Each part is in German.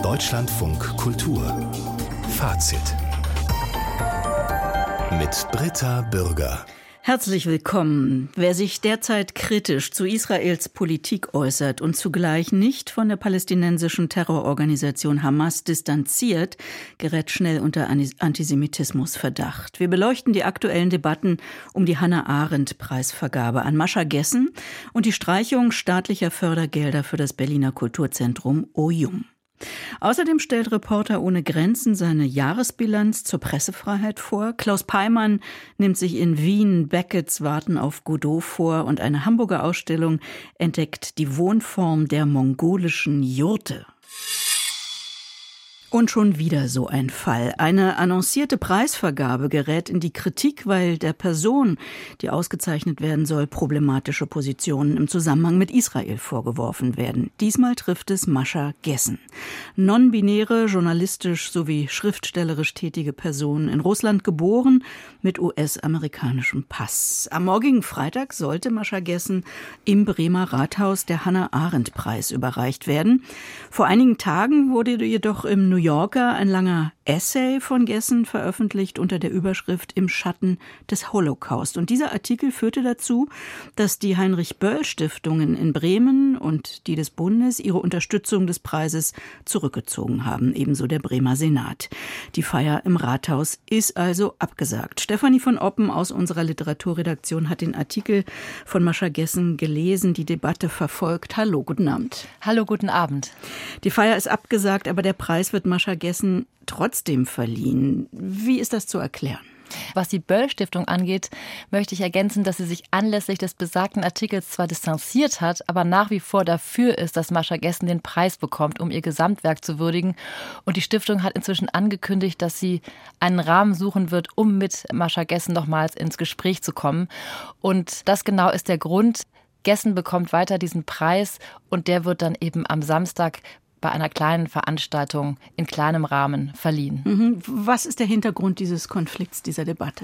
Deutschlandfunk Kultur Fazit mit Britta Bürger. Herzlich willkommen. Wer sich derzeit kritisch zu Israels Politik äußert und zugleich nicht von der palästinensischen Terrororganisation Hamas distanziert, gerät schnell unter Antisemitismusverdacht. Wir beleuchten die aktuellen Debatten um die Hannah-Arendt-Preisvergabe an Mascha Gessen und die Streichung staatlicher Fördergelder für das Berliner Kulturzentrum OJUM. Außerdem stellt Reporter ohne Grenzen seine Jahresbilanz zur Pressefreiheit vor. Klaus Peimann nimmt sich in Wien Becketts Warten auf Godot vor und eine Hamburger Ausstellung entdeckt die Wohnform der mongolischen Jurte. Und schon wieder so ein Fall. Eine annoncierte Preisvergabe gerät in die Kritik, weil der Person, die ausgezeichnet werden soll, problematische Positionen im Zusammenhang mit Israel vorgeworfen werden. Diesmal trifft es Mascha Gessen. Non-binäre, journalistisch sowie schriftstellerisch tätige Person, in Russland geboren, mit US-amerikanischem Pass. Am morgigen Freitag sollte Mascha Gessen im Bremer Rathaus der Hannah-Arendt-Preis überreicht werden. Vor einigen Tagen wurde jedoch im New Yorker ein langer Essay von Gessen veröffentlicht unter der Überschrift Im Schatten des Holocaust. Und dieser Artikel führte dazu, dass die Heinrich-Böll-Stiftungen in Bremen und die des Bundes ihre Unterstützung des Preises zurückgezogen haben, ebenso der Bremer Senat. Die Feier im Rathaus ist also abgesagt. Stefanie von Oppen aus unserer Literaturredaktion hat den Artikel von Mascha Gessen gelesen, die Debatte verfolgt. Hallo, guten Abend. Hallo, guten Abend. Die Feier ist abgesagt, aber der Preis wird Mascha Gessen trotzdem verliehen. Wie ist das zu erklären? Was die Böll-Stiftung angeht, möchte ich ergänzen, dass sie sich anlässlich des besagten Artikels zwar distanziert hat, aber nach wie vor dafür ist, dass Mascha Gessen den Preis bekommt, um ihr Gesamtwerk zu würdigen. Und die Stiftung hat inzwischen angekündigt, dass sie einen Rahmen suchen wird, um mit Mascha Gessen nochmals ins Gespräch zu kommen. Und das genau ist der Grund. Gessen bekommt weiter diesen Preis und der wird dann eben am Samstag bei einer kleinen Veranstaltung in kleinem Rahmen verliehen. Was ist der Hintergrund dieses Konflikts, dieser Debatte?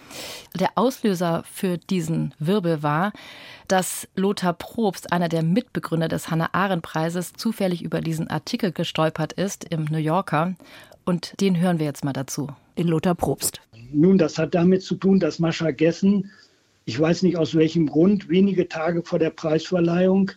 Der Auslöser für diesen Wirbel war, dass Lothar Probst, einer der Mitbegründer des Hannah-Arendt-Preises, zufällig über diesen Artikel gestolpert ist im New Yorker. Und den hören wir jetzt mal dazu. Den Lothar Probst. Nun, das hat damit zu tun, dass Mascha Gessen, ich weiß nicht aus welchem Grund, wenige Tage vor der Preisverleihung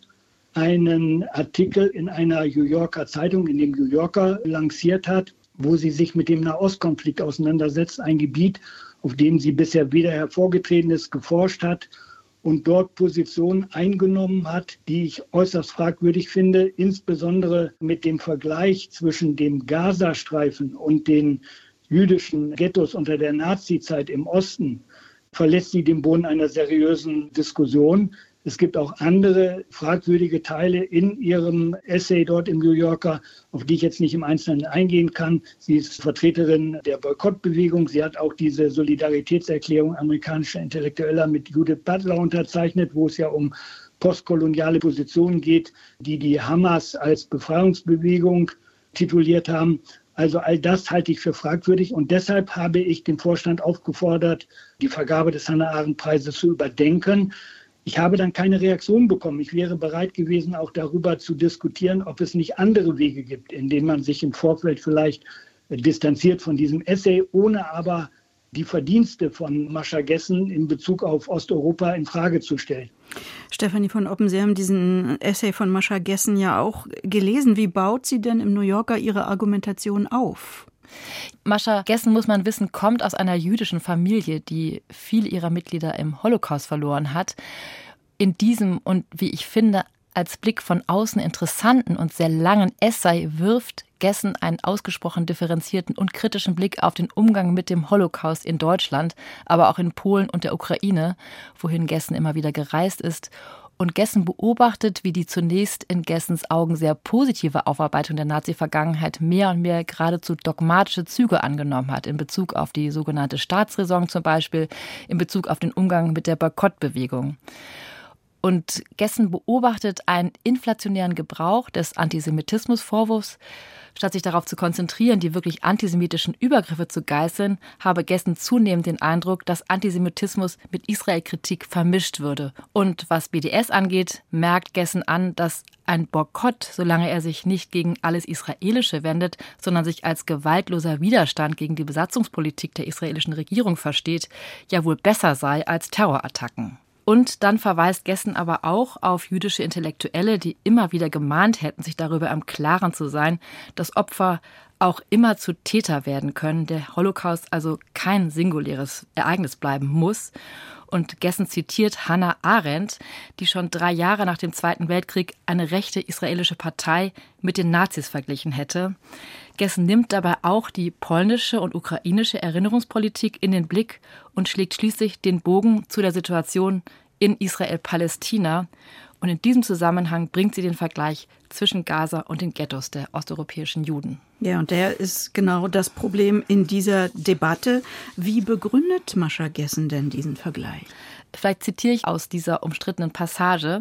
einen Artikel in einer New Yorker Zeitung, in dem New Yorker, lanciert hat, wo sie sich mit dem Nahostkonflikt auseinandersetzt, ein Gebiet, auf dem sie bisher weder hervorgetreten ist, geforscht hat und dort Positionen eingenommen hat, die ich äußerst fragwürdig finde, insbesondere mit dem Vergleich zwischen dem Gazastreifen und den jüdischen Ghettos unter der Nazizeit im Osten, verlässt sie den Boden einer seriösen Diskussion. Es gibt auch andere fragwürdige Teile in ihrem Essay dort im New Yorker, auf die ich jetzt nicht im Einzelnen eingehen kann. Sie ist Vertreterin der Boykottbewegung. Sie hat auch diese Solidaritätserklärung amerikanischer Intellektueller mit Judith Butler unterzeichnet, wo es ja um postkoloniale Positionen geht, die Hamas als Befreiungsbewegung tituliert haben. Also all das halte ich für fragwürdig und deshalb habe ich den Vorstand aufgefordert, die Vergabe des Hannah-Arendt-Preises zu überdenken. Ich habe dann keine Reaktion bekommen. Ich wäre bereit gewesen, auch darüber zu diskutieren, ob es nicht andere Wege gibt, in denen man sich im Vorfeld vielleicht distanziert von diesem Essay, ohne aber die Verdienste von Mascha Gessen in Bezug auf Osteuropa in Frage zu stellen. Stefanie von Oppen, Sie haben diesen Essay von Mascha Gessen ja auch gelesen. Wie baut sie denn im New Yorker ihre Argumentation auf? Mascha Gessen, muss man wissen, kommt aus einer jüdischen Familie, die viele ihrer Mitglieder im Holocaust verloren hat. In diesem und, wie ich finde, als Blick von außen interessanten und sehr langen Essay wirft Gessen einen ausgesprochen differenzierten und kritischen Blick auf den Umgang mit dem Holocaust in Deutschland, aber auch in Polen und der Ukraine, wohin Gessen immer wieder gereist ist. Und Gessen beobachtet, wie die zunächst in Gessens Augen sehr positive Aufarbeitung der Nazi-Vergangenheit mehr und mehr geradezu dogmatische Züge angenommen hat, in Bezug auf die sogenannte Staatsräson zum Beispiel, in Bezug auf den Umgang mit der Boykottbewegung. Und Gessen beobachtet einen inflationären Gebrauch des Antisemitismusvorwurfs. Statt sich darauf zu konzentrieren, die wirklich antisemitischen Übergriffe zu geißeln, habe Gessen zunehmend den Eindruck, dass Antisemitismus mit Israel-Kritik vermischt würde. Und was BDS angeht, merkt Gessen an, dass ein Boykott, solange er sich nicht gegen alles Israelische wendet, sondern sich als gewaltloser Widerstand gegen die Besatzungspolitik der israelischen Regierung versteht, ja wohl besser sei als Terrorattacken. Und dann verweist Gessen aber auch auf jüdische Intellektuelle, die immer wieder gemahnt hätten, sich darüber im Klaren zu sein, dass Opfer auch immer zu Täter werden können, der Holocaust also kein singuläres Ereignis bleiben muss. Und Gessen zitiert Hannah Arendt, die schon 3 Jahre nach dem Zweiten Weltkrieg eine rechte israelische Partei mit den Nazis verglichen hätte. Gessen nimmt dabei auch die polnische und ukrainische Erinnerungspolitik in den Blick und schlägt schließlich den Bogen zu der Situation in Israel-Palästina. Und in diesem Zusammenhang bringt sie den Vergleich zwischen Gaza und den Ghettos der osteuropäischen Juden. Ja, und der ist genau das Problem in dieser Debatte. Wie begründet Mascha Gessen denn diesen Vergleich? Vielleicht zitiere ich aus dieser umstrittenen Passage.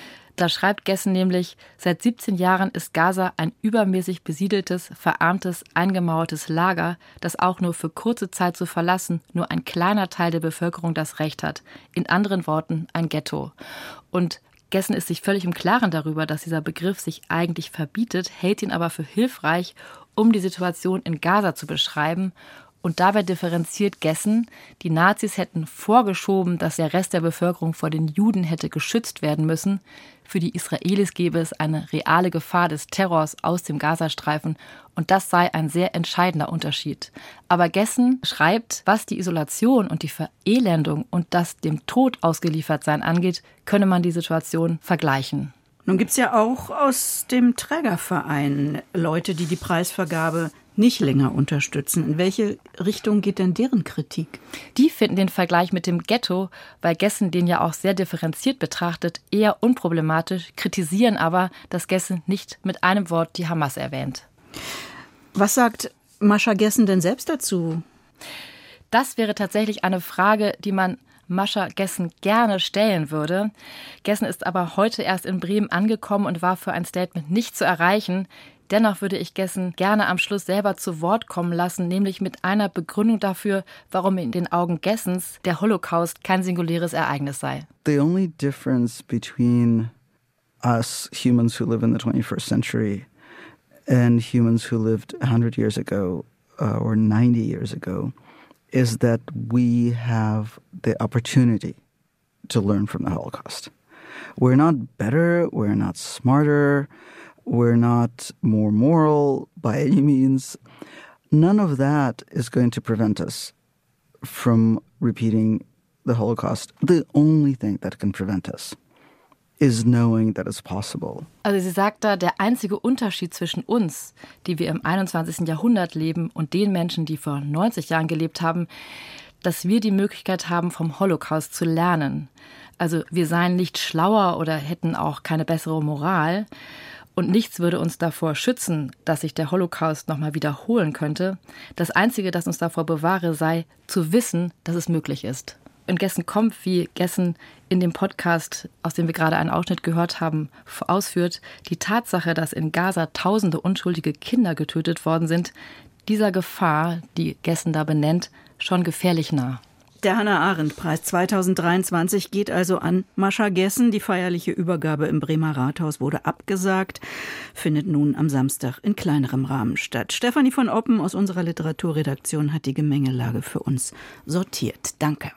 Da schreibt Gessen nämlich: Seit 17 Jahren ist Gaza ein übermäßig besiedeltes, verarmtes, eingemauertes Lager, das auch nur für kurze Zeit zu verlassen nur ein kleiner Teil der Bevölkerung das Recht hat. In anderen Worten ein Ghetto. Und Gessen ist sich völlig im Klaren darüber, dass dieser Begriff sich eigentlich verbietet, hält ihn aber für hilfreich, um die Situation in Gaza zu beschreiben. Und dabei differenziert Gessen, die Nazis hätten vorgeschoben, dass der Rest der Bevölkerung vor den Juden hätte geschützt werden müssen. Für die Israelis gäbe es eine reale Gefahr des Terrors aus dem Gazastreifen. Und das sei ein sehr entscheidender Unterschied. Aber Gessen schreibt, was die Isolation und die Verelendung und das dem Tod ausgeliefert sein angeht, könne man die Situation vergleichen. Nun gibt es ja auch aus dem Trägerverein Leute, die die Preisvergabe nicht länger unterstützen. In welche Richtung geht denn deren Kritik? Die finden den Vergleich mit dem Ghetto, weil Gessen den ja auch sehr differenziert betrachtet, eher unproblematisch, kritisieren aber, dass Gessen nicht mit einem Wort die Hamas erwähnt. Was sagt Mascha Gessen denn selbst dazu? Das wäre tatsächlich eine Frage, die man Mascha Gessen gerne stellen würde. Gessen ist aber heute erst in Bremen angekommen und war für ein Statement nicht zu erreichen. Dennoch würde ich Gessen gerne am Schluss selber zu Wort kommen lassen, nämlich mit einer Begründung dafür, warum in den Augen Gessens der Holocaust kein singuläres Ereignis sei. The only difference between us humans who live in the 21st century and humans who lived 100 years ago or 90 years ago is that we have the opportunity to learn from the Holocaust. We're not better, we're not smarter, we're not more moral by any means. None of that is going to prevent us from repeating the Holocaust. The only thing that can prevent us is knowing that it's possible. Also sie sagt da, der einzige Unterschied zwischen uns, die wir im 21. Jahrhundert leben, und den Menschen, die vor 90 Jahren gelebt haben, dass wir die Möglichkeit haben, vom Holocaust zu lernen. Also wir seien nicht schlauer oder hätten auch keine bessere Moral. Und nichts würde uns davor schützen, dass sich der Holocaust nochmal wiederholen könnte. Das Einzige, das uns davor bewahre, sei zu wissen, dass es möglich ist. Und Gessen kommt, wie Gessen in dem Podcast, aus dem wir gerade einen Ausschnitt gehört haben, ausführt, die Tatsache, dass in Gaza tausende unschuldige Kinder getötet worden sind, dieser Gefahr, die Gessen da benennt, schon gefährlich nah. Der Hannah-Arendt-Preis 2023 geht also an Mascha Gessen. Die feierliche Übergabe im Bremer Rathaus wurde abgesagt, findet nun am Samstag in kleinerem Rahmen statt. Stefanie von Oppen aus unserer Literaturredaktion hat die Gemengelage für uns sortiert. Danke.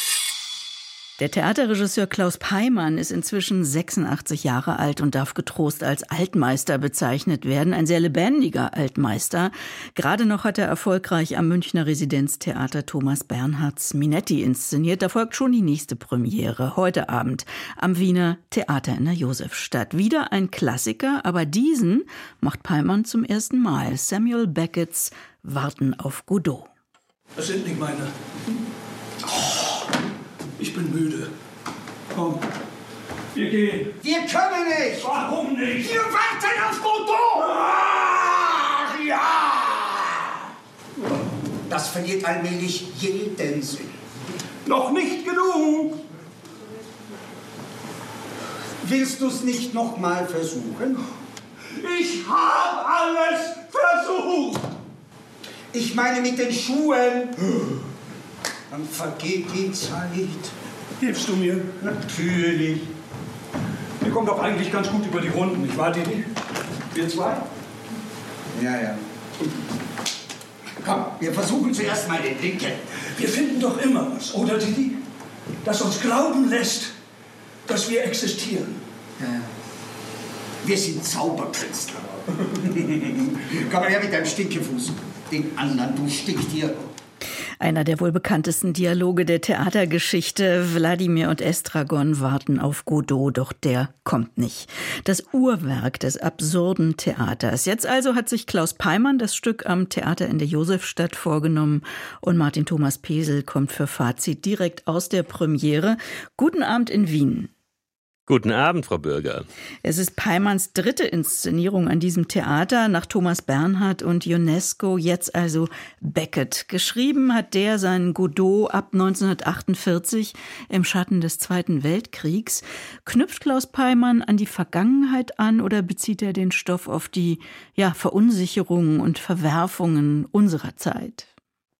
Der Theaterregisseur Klaus Peimann ist inzwischen 86 Jahre alt und darf getrost als Altmeister bezeichnet werden. Ein sehr lebendiger Altmeister. Gerade noch hat er erfolgreich am Münchner Residenztheater Thomas Bernhards Minetti inszeniert. Da folgt schon die nächste Premiere, heute Abend am Wiener Theater in der Josefstadt. Wieder ein Klassiker, aber diesen macht Peimann zum ersten Mal. Samuel Becketts Warten auf Godot. Das sind nicht meine. Ich bin müde. Komm, wir gehen. Wir können nicht! Warum nicht? Wir warten auf Godot! Ach, ja! Das verliert allmählich jeden Sinn. Noch nicht genug! Willst du es nicht noch mal versuchen? Ich habe alles versucht. Ich meine mit den Schuhen. Dann vergeht die Zeit. Hilfst du mir? Natürlich. Wir kommen doch eigentlich ganz gut über die Runden, nicht wahr, Didi? Wir zwei? Ja. Komm, wir versuchen zuerst mal den linken. Wir finden doch immer was, oder, Didi? Das uns glauben lässt, dass wir existieren. Ja. Wir sind Zauberkünstler. Komm mal her mit deinem Stinkefuß. Den anderen, du Stinktier. Einer der wohl bekanntesten Dialoge der Theatergeschichte. Wladimir und Estragon warten auf Godot, doch der kommt nicht. Das Uhrwerk des absurden Theaters. Jetzt also hat sich Klaus Peimann das Stück am Theater in der Josefstadt vorgenommen und Martin Thomas Pesel kommt für Fazit direkt aus der Premiere. Guten Abend in Wien. Guten Abend, Frau Bürger. Es ist Peimanns dritte Inszenierung an diesem Theater, nach Thomas Bernhard und Ionesco, jetzt also Beckett. Geschrieben hat der seinen Godot ab 1948 im Schatten des Zweiten Weltkriegs. Knüpft Klaus Peimann an die Vergangenheit an oder bezieht er den Stoff auf die Verunsicherungen und Verwerfungen unserer Zeit?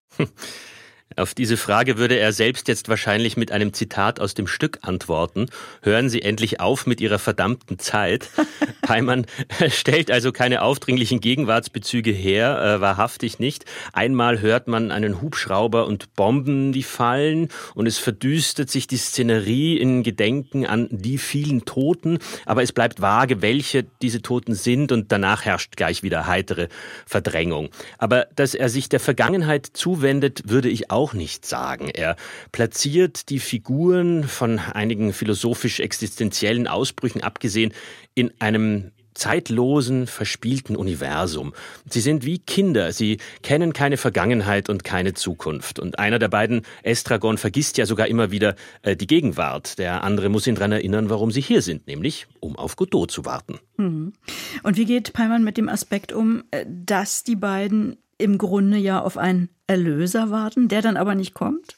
Auf diese Frage würde er selbst jetzt wahrscheinlich mit einem Zitat aus dem Stück antworten. Hören Sie endlich auf mit Ihrer verdammten Zeit. Peimann stellt also keine aufdringlichen Gegenwartsbezüge her, wahrhaftig nicht. Einmal hört man einen Hubschrauber und Bomben, die fallen, und es verdüstert sich die Szenerie in Gedenken an die vielen Toten, aber es bleibt vage, welche diese Toten sind, und danach herrscht gleich wieder heitere Verdrängung. Aber dass er sich der Vergangenheit zuwendet, würde ich auch nicht sagen. Er platziert die Figuren, von einigen philosophisch-existenziellen Ausbrüchen abgesehen, in einem zeitlosen, verspielten Universum. Sie sind wie Kinder, sie kennen keine Vergangenheit und keine Zukunft. Und einer der beiden, Estragon, vergisst ja sogar immer wieder die Gegenwart. Der andere muss ihn daran erinnern, warum sie hier sind, nämlich um auf Godot zu warten. Und wie geht Peimann mit dem Aspekt um, dass die beiden im Grunde ja auf einen Erlöser warten, der dann aber nicht kommt?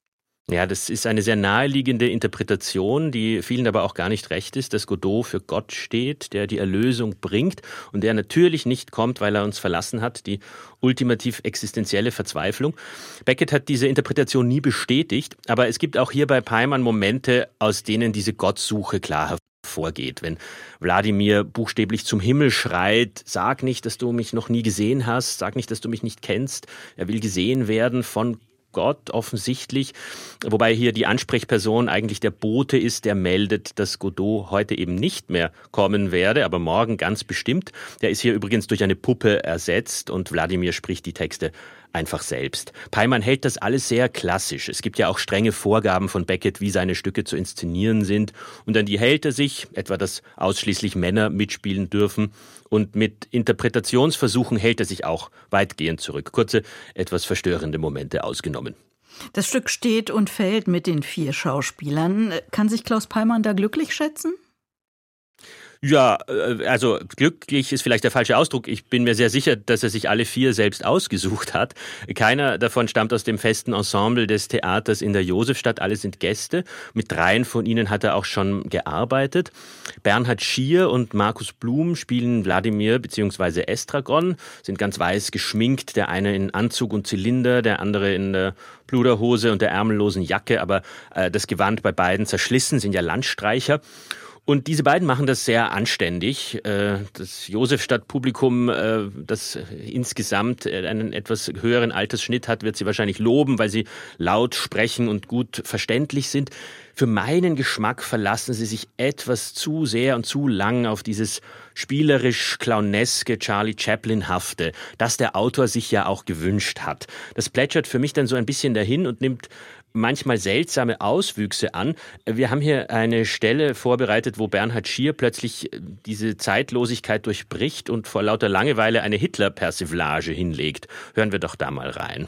Ja, das ist eine sehr naheliegende Interpretation, die vielen aber auch gar nicht recht ist, dass Godot für Gott steht, der die Erlösung bringt und der natürlich nicht kommt, weil er uns verlassen hat, die ultimativ existenzielle Verzweiflung. Beckett hat diese Interpretation nie bestätigt, aber es gibt auch hier bei Peimann Momente, aus denen diese Gottsuche klar hervorgeht. Wenn Wladimir buchstäblich zum Himmel schreit, sag nicht, dass du mich noch nie gesehen hast, sag nicht, dass du mich nicht kennst. Er will gesehen werden von Gott offensichtlich, wobei hier die Ansprechperson eigentlich der Bote ist, der meldet, dass Godot heute eben nicht mehr kommen werde, aber morgen ganz bestimmt. Der ist hier übrigens durch eine Puppe ersetzt und Wladimir spricht die Texte einfach selbst. Peimann hält das alles sehr klassisch. Es gibt ja auch strenge Vorgaben von Beckett, wie seine Stücke zu inszenieren sind. Und an die hält er sich, etwa dass ausschließlich Männer mitspielen dürfen. Und mit Interpretationsversuchen hält er sich auch weitgehend zurück. Kurze, etwas verstörende Momente ausgenommen. Das Stück steht und fällt mit den 4 Schauspielern. Kann sich Klaus Peimann da glücklich schätzen? Ja, also glücklich ist vielleicht der falsche Ausdruck. Ich bin mir sehr sicher, dass er sich alle 4 selbst ausgesucht hat. Keiner davon stammt aus dem festen Ensemble des Theaters in der Josefstadt. Alle sind Gäste. Mit 3 von ihnen hat er auch schon gearbeitet. Bernhard Schier und Markus Blum spielen Wladimir bzw. Estragon, sind ganz weiß geschminkt. Der eine in Anzug und Zylinder, der andere in der Pluderhose und der ärmellosen Jacke. Aber das Gewand bei beiden zerschlissen, sind ja Landstreicher. Und diese beiden machen das sehr anständig. Das Josefstadt-Publikum, das insgesamt einen etwas höheren Altersschnitt hat, wird sie wahrscheinlich loben, weil sie laut sprechen und gut verständlich sind. Für meinen Geschmack verlassen sie sich etwas zu sehr und zu lang auf dieses spielerisch-clowneske, Charlie Chaplin-hafte, das der Autor sich ja auch gewünscht hat. Das plätschert für mich dann so ein bisschen dahin und nimmt manchmal seltsame Auswüchse an. Wir haben hier eine Stelle vorbereitet, wo Bernhard Schier plötzlich diese Zeitlosigkeit durchbricht und vor lauter Langeweile eine Hitler-Persiflage hinlegt. Hören wir doch da mal rein.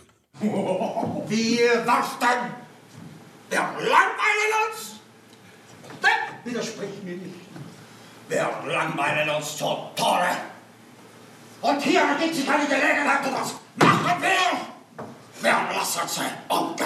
Wir warten! Wir langweilen uns! Widersprich mir nicht. Wir langweilen uns zu Tode! Und hier ergibt sich eine Gelegenheit, und was machen wir? Wir lassen sie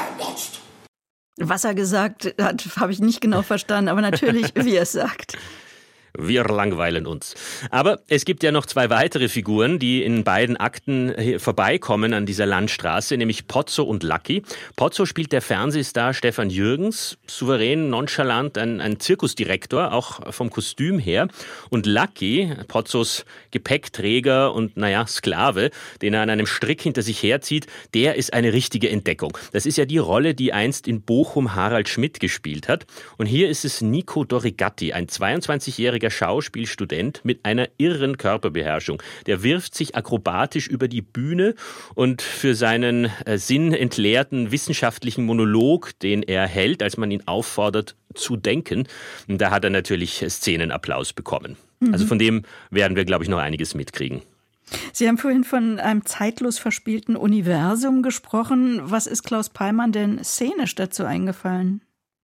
ungenutzt. Was er gesagt hat, habe ich nicht genau verstanden, aber natürlich, wie er es sagt. Wir langweilen uns. Aber es gibt ja noch 2 weitere Figuren, die in beiden Akten vorbeikommen an dieser Landstraße, nämlich Pozzo und Lucky. Pozzo spielt der Fernsehstar Stefan Jürgens, souverän, nonchalant, ein Zirkusdirektor, auch vom Kostüm her. Und Lucky, Pozzos Gepäckträger und, Sklave, den er an einem Strick hinter sich herzieht, der ist eine richtige Entdeckung. Das ist ja die Rolle, die einst in Bochum Harald Schmidt gespielt hat. Und hier ist es Nico Dorigatti, ein 22-jähriger Schauspielstudent mit einer irren Körperbeherrschung. Der wirft sich akrobatisch über die Bühne und für seinen sinnentleerten wissenschaftlichen Monolog, den er hält, als man ihn auffordert zu denken, da hat er natürlich Szenenapplaus bekommen. Also von dem werden wir, glaube ich, noch einiges mitkriegen. Sie haben vorhin von einem zeitlos verspielten Universum gesprochen. Was ist Klaus Peimann denn szenisch dazu eingefallen?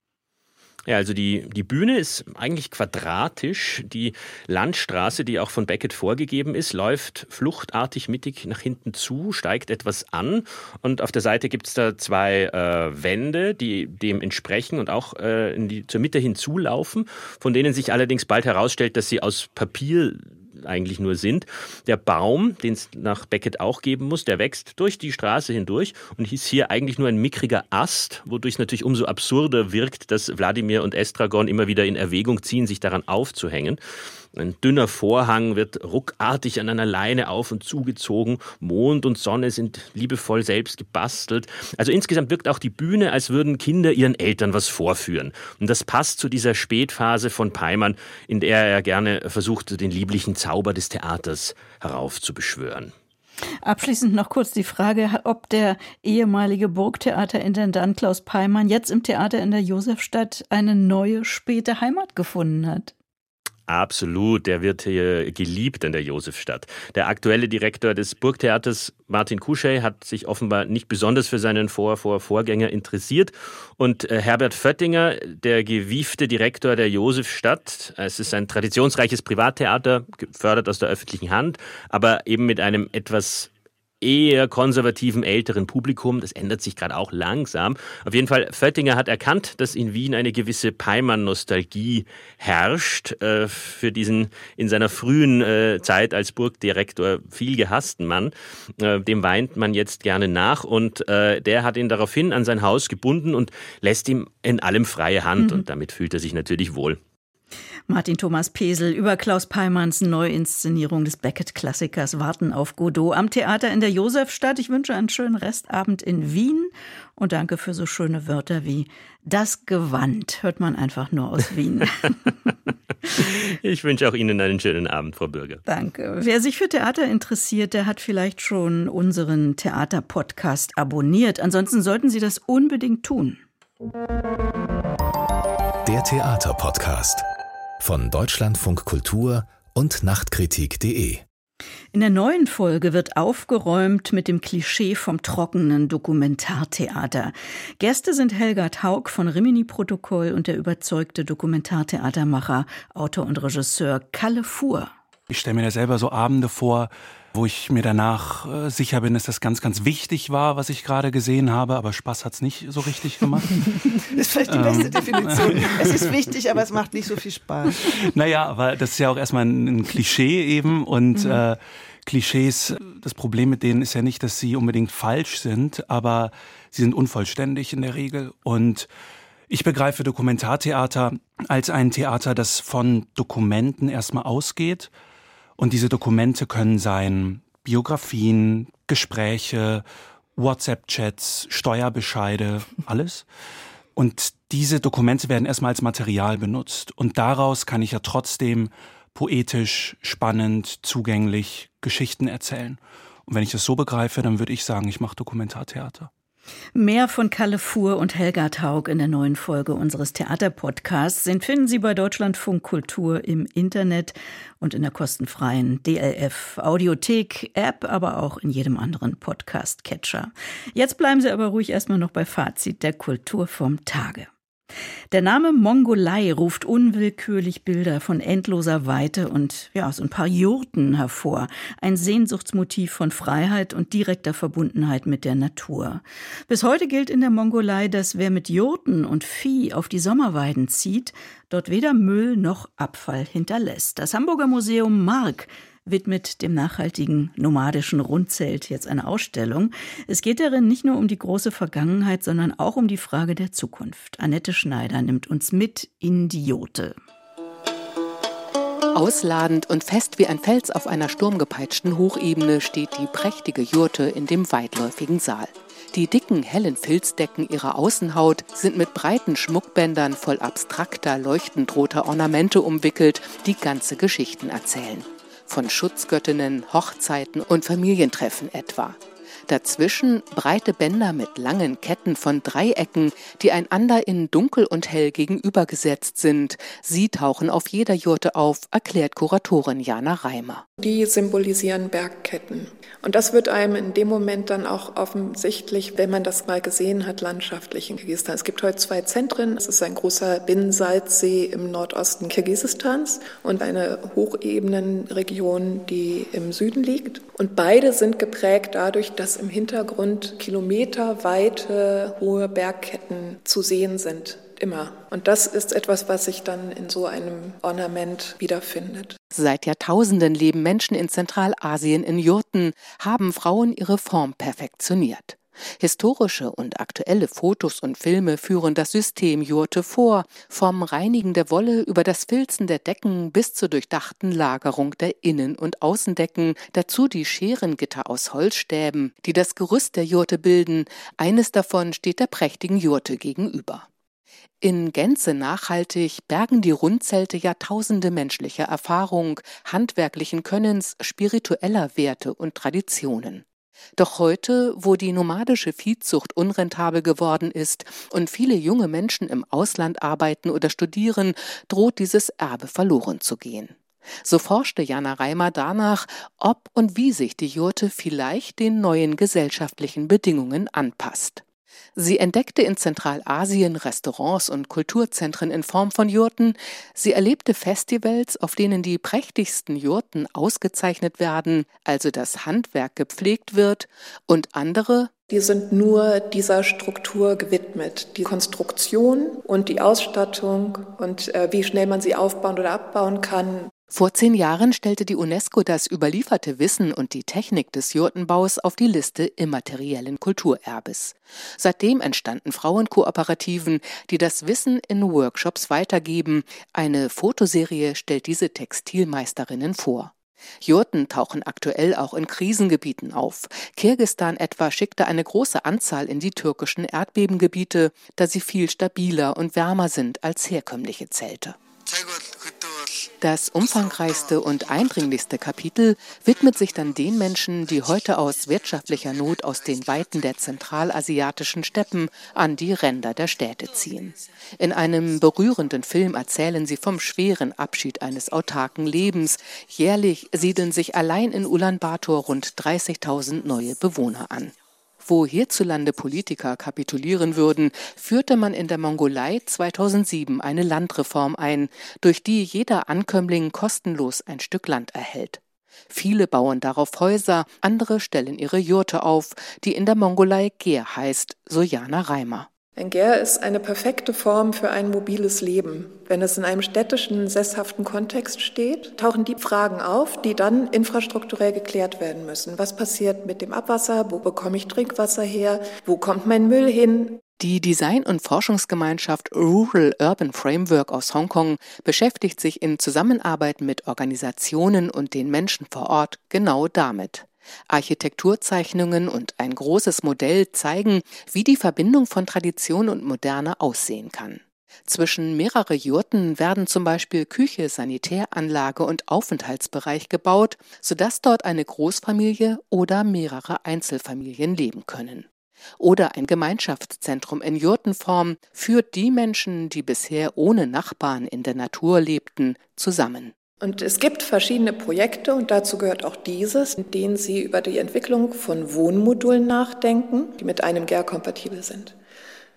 Ja, also die Bühne ist eigentlich quadratisch. Die Landstraße, die auch von Beckett vorgegeben ist, läuft fluchtartig mittig nach hinten zu, steigt etwas an und auf der Seite gibt es da 2 Wände, die dem entsprechen und auch zur Mitte hinzulaufen, von denen sich allerdings bald herausstellt, dass sie aus Papier eigentlich nur sind. Der Baum, den es nach Beckett auch geben muss, der wächst durch die Straße hindurch und ist hier eigentlich nur ein mickriger Ast, wodurch es natürlich umso absurder wirkt, dass Wladimir und Estragon immer wieder in Erwägung ziehen, sich daran aufzuhängen. Ein dünner Vorhang wird ruckartig an einer Leine auf- und zugezogen. Mond und Sonne sind liebevoll selbst gebastelt. Also insgesamt wirkt auch die Bühne, als würden Kinder ihren Eltern was vorführen. Und das passt zu dieser Spätphase von Peimann, in der er gerne versucht, den lieblichen Zauber des Theaters heraufzubeschwören. Abschließend noch kurz die Frage, ob der ehemalige Burgtheaterintendant Klaus Peimann jetzt im Theater in der Josefstadt eine neue, späte Heimat gefunden hat. Absolut, der wird hier geliebt in der Josefstadt. Der aktuelle Direktor des Burgtheaters, Martin Kuschey, hat sich offenbar nicht besonders für seinen Vorgänger interessiert. Und Herbert Föttinger, der gewiefte Direktor der Josefstadt, es ist ein traditionsreiches Privattheater, gefördert aus der öffentlichen Hand, aber eben mit einem etwas eher konservativen, älteren Publikum. Das ändert sich gerade auch langsam. Auf jeden Fall, Föttinger hat erkannt, dass in Wien eine gewisse Peimann-Nostalgie herrscht für diesen in seiner frühen Zeit als Burgdirektor viel gehassten Mann. Dem weint man jetzt gerne nach und der hat ihn daraufhin an sein Haus gebunden und lässt ihm in allem freie Hand und damit fühlt er sich natürlich wohl. Martin Thomas Pesel über Klaus Peimanns Neuinszenierung des Beckett-Klassikers Warten auf Godot am Theater in der Josefstadt. Ich wünsche einen schönen Restabend in Wien und danke für so schöne Wörter wie das Gewand. Hört man einfach nur aus Wien. Ich wünsche auch Ihnen einen schönen Abend, Frau Bürger. Danke. Wer sich für Theater interessiert, der hat vielleicht schon unseren Theater-Podcast abonniert. Ansonsten sollten Sie das unbedingt tun. Der Theater-Podcast von Deutschlandfunk Kultur und Nachtkritik.de. In der neuen Folge wird aufgeräumt mit dem Klischee vom trockenen Dokumentartheater. Gäste sind Helgard Haug von Rimini-Protokoll und der überzeugte Dokumentartheatermacher, Autor und Regisseur Kalle Fuhr. Ich stelle mir da selber so Abende vor, wo ich mir danach sicher bin, dass das ganz, ganz wichtig war, was ich gerade gesehen habe, aber Spaß hat's nicht so richtig gemacht. Das ist vielleicht die beste Definition. Es ist wichtig, aber es macht nicht so viel Spaß. Naja, aber das ist ja auch erstmal ein Klischee eben und Klischees, das Problem mit denen ist ja nicht, dass sie unbedingt falsch sind, aber sie sind unvollständig in der Regel und ich begreife Dokumentartheater als ein Theater, das von Dokumenten erstmal ausgeht. Und diese Dokumente können sein Biografien, Gespräche, WhatsApp-Chats, Steuerbescheide, alles. Und diese Dokumente werden erstmal als Material benutzt. Und daraus kann ich ja trotzdem poetisch, spannend, zugänglich Geschichten erzählen. Und wenn ich das so begreife, dann würde ich sagen, ich mache Dokumentartheater. Mehr von Kalle Fuhr und Helgard Haug in der neuen Folge unseres Theaterpodcasts. Den finden Sie bei Deutschlandfunk Kultur im Internet und in der kostenfreien DLF Audiothek App, aber auch in jedem anderen Podcast-Catcher. Jetzt bleiben Sie aber ruhig erstmal noch bei Fazit der Kultur vom Tage. Der Name Mongolei ruft unwillkürlich Bilder von endloser Weite und so ein paar Jurten hervor. Ein Sehnsuchtsmotiv von Freiheit und direkter Verbundenheit mit der Natur. Bis heute gilt in der Mongolei, dass wer mit Jurten und Vieh auf die Sommerweiden zieht, dort weder Müll noch Abfall hinterlässt. Das Hamburger Museum Mark widmet dem nachhaltigen nomadischen Rundzelt jetzt eine Ausstellung. Es geht darin nicht nur um die große Vergangenheit, sondern auch um die Frage der Zukunft. Annette Schneider nimmt uns mit in die Jurte. Ausladend und fest wie ein Fels auf einer sturmgepeitschten Hochebene steht die prächtige Jurte in dem weitläufigen Saal. Die dicken, hellen Filzdecken ihrer Außenhaut sind mit breiten Schmuckbändern voll abstrakter, leuchtend roter Ornamente umwickelt, die ganze Geschichten erzählen. Von Schutzgöttinnen, Hochzeiten und Familientreffen etwa. Dazwischen breite Bänder mit langen Ketten von Dreiecken, die einander in dunkel und hell gegenübergesetzt sind. Sie tauchen auf jeder Jurte auf, erklärt Kuratorin Jana Reimer. Die symbolisieren Bergketten. Und das wird einem in dem Moment dann auch offensichtlich, wenn man das mal gesehen hat, landschaftlich in Kirgisistan. Es gibt heute 2 Zentren. Es ist ein großer Binnensalzsee im Nordosten Kirgisistans und eine Hochebenenregion, die im Süden liegt. Und beide sind geprägt dadurch, dass im Hintergrund kilometerweite hohe Bergketten zu sehen sind. Immer. Und das ist etwas, was sich dann in so einem Ornament wiederfindet. Seit Jahrtausenden leben Menschen in Zentralasien in Jurten, haben Frauen ihre Form perfektioniert. Historische und aktuelle Fotos und Filme führen das System Jurte vor, vom Reinigen der Wolle über das Filzen der Decken bis zur durchdachten Lagerung der Innen- und Außendecken, dazu die Scherengitter aus Holzstäben, die das Gerüst der Jurte bilden. Eines davon steht der prächtigen Jurte gegenüber. In Gänze nachhaltig bergen die Rundzelte Jahrtausende menschlicher Erfahrung, handwerklichen Könnens, spiritueller Werte und Traditionen. Doch heute, wo die nomadische Viehzucht unrentabel geworden ist und viele junge Menschen im Ausland arbeiten oder studieren, droht dieses Erbe verloren zu gehen. So forschte Jana Reimer danach, ob und wie sich die Jurte vielleicht den neuen gesellschaftlichen Bedingungen anpasst. Sie entdeckte in Zentralasien Restaurants und Kulturzentren in Form von Jurten. Sie erlebte Festivals, auf denen die prächtigsten Jurten ausgezeichnet werden, also das Handwerk gepflegt wird, und andere, die sind nur dieser Struktur gewidmet. Die Konstruktion und die Ausstattung und wie schnell man sie aufbauen oder abbauen kann. Vor 10 Jahren stellte die UNESCO das überlieferte Wissen und die Technik des Jurtenbaus auf die Liste immateriellen Kulturerbes. Seitdem entstanden Frauenkooperativen, die das Wissen in Workshops weitergeben. Eine Fotoserie stellt diese Textilmeisterinnen vor. Jurten tauchen aktuell auch in Krisengebieten auf. Kirgisistan etwa schickte eine große Anzahl in die türkischen Erdbebengebiete, da sie viel stabiler und wärmer sind als herkömmliche Zelte. Das umfangreichste und eindringlichste Kapitel widmet sich dann den Menschen, die heute aus wirtschaftlicher Not aus den Weiten der zentralasiatischen Steppen an die Ränder der Städte ziehen. In einem berührenden Film erzählen sie vom schweren Abschied eines autarken Lebens. Jährlich siedeln sich allein in Ulaanbaatar rund 30.000 neue Bewohner an. Wo hierzulande Politiker kapitulieren würden, führte man in der Mongolei 2007 eine Landreform ein, durch die jeder Ankömmling kostenlos ein Stück Land erhält. Viele bauen darauf Häuser, andere stellen ihre Jurte auf, die in der Mongolei Ger heißt, so Jana Reimer. Ein Ger ist eine perfekte Form für ein mobiles Leben. Wenn es in einem städtischen, sesshaften Kontext steht, tauchen die Fragen auf, die dann infrastrukturell geklärt werden müssen. Was passiert mit dem Abwasser? Wo bekomme ich Trinkwasser her? Wo kommt mein Müll hin? Die Design- und Forschungsgemeinschaft Rural Urban Framework aus Hongkong beschäftigt sich in Zusammenarbeit mit Organisationen und den Menschen vor Ort genau damit. Architekturzeichnungen und ein großes Modell zeigen, wie die Verbindung von Tradition und Moderne aussehen kann. Zwischen mehrere Jurten werden zum Beispiel Küche, Sanitäranlage und Aufenthaltsbereich gebaut, sodass dort eine Großfamilie oder mehrere Einzelfamilien leben können. Oder ein Gemeinschaftszentrum in Jurtenform führt die Menschen, die bisher ohne Nachbarn in der Natur lebten, zusammen. Und es gibt verschiedene Projekte, und dazu gehört auch dieses, in denen sie über die Entwicklung von Wohnmodulen nachdenken, die mit einem Ger kompatibel sind.